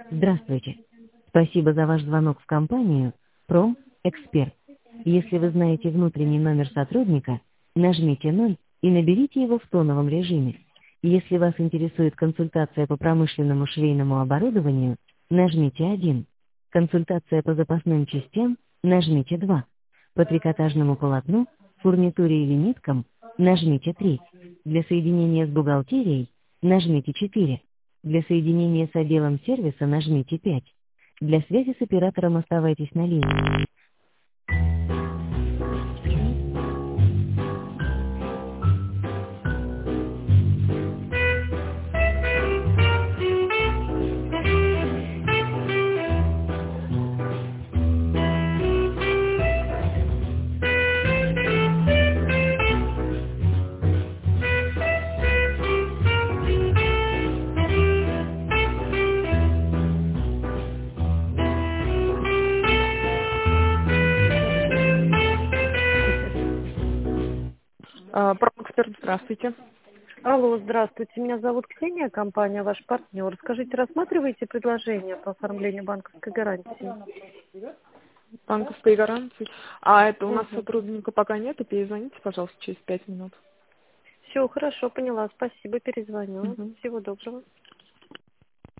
Здравствуйте. Спасибо за ваш звонок в компанию «Промэксперт». Если вы знаете внутренний номер сотрудника, нажмите 0 и наберите его в тоновом режиме. Если вас интересует консультация по промышленному швейному оборудованию, нажмите 1. Консультация по запасным частям, нажмите 2. По трикотажному полотну, фурнитуре или ниткам, нажмите 3. Для соединения с бухгалтерией, нажмите 4. Для соединения с отделом сервиса нажмите 5. Для связи с оператором оставайтесь на линии. Промэксперт, здравствуйте. Алло, здравствуйте. Меня зовут Ксения, компания «Ваш партнер». Скажите, рассматриваете предложение по оформлению банковской гарантии? Банковской гарантии. А это у нас Угу. сотрудника пока нет, и перезвоните, пожалуйста, через 5 минут. Все, хорошо, поняла. Спасибо, перезвоню. Мгм. Всего доброго.